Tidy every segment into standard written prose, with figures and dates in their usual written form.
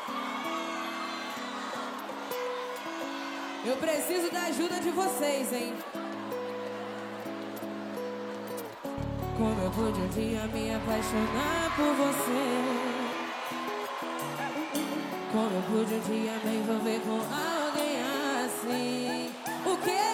Eu preciso da ajuda de vocês, hein? Como eu pude um dia me apaixonar por você? Como eu pude um dia me envolver com alguém assim? O quê?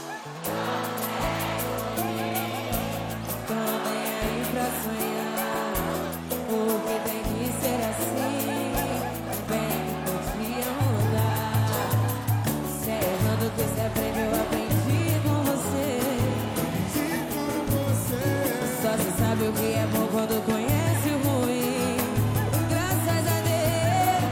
Tô nem aí pra sonhar, porque tem que ser assim. Vem todo dia mudar. Se é errando que se aprende, eu aprendi com você. Só se sabe o que é bom quando conhece o ruim. Graças a Deus.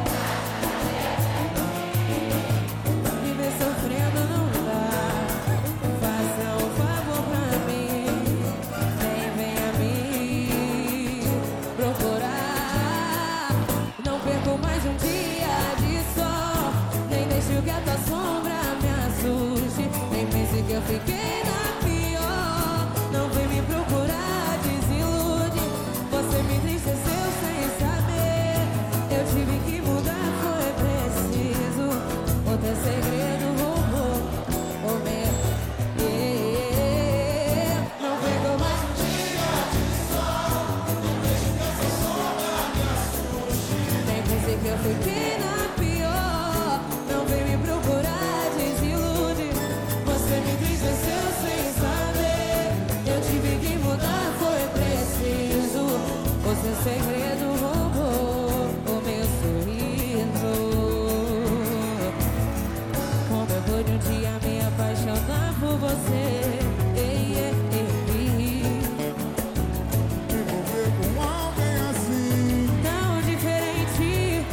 Viver sofrendo não dá. Faça um favor pra mim. Venha me procurar. Não perco mais um dia de sol. Nem deixe que a tua sombra me assuste. Nem pense que eu fiquei na pior. Não vem me procurar, desilude. Você me entristeceu sem saber. Eu tive que mudar, foi preciso. O teu segredo roubou o meu. Não pegou mais um dia de sol. Não deixe que essa sombra me assuste. Nem pensei que eu fiquei na pior. Não vem me procurar, desilude. Você me entristeceu sem saber. Eu tive que mudar, foi preciso. O seu segredo roubou o meu sorriso. Como eu pude um dia me apaixonar por você? Envolver com alguém assim. Tão diferente.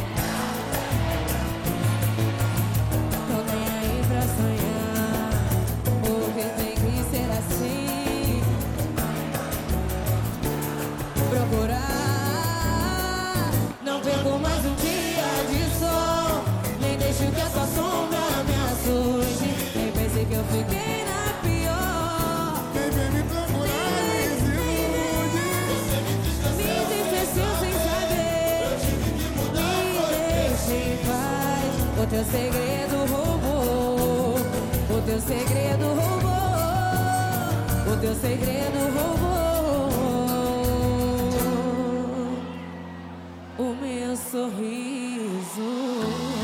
Tô nem aí pra sonhar, porque tem que ser assim. Procurar. Não perco mais um dia de sol. Nem deixo que a sua sombra me assuste. Nem pense que eu fiquei na pior. Quem vem me procurar desilude. Me entristeceu sem saber. Me deixe em paz. O teu segredo roubou. O teu segredo roubou. O teu segredo roubou o meu sorriso.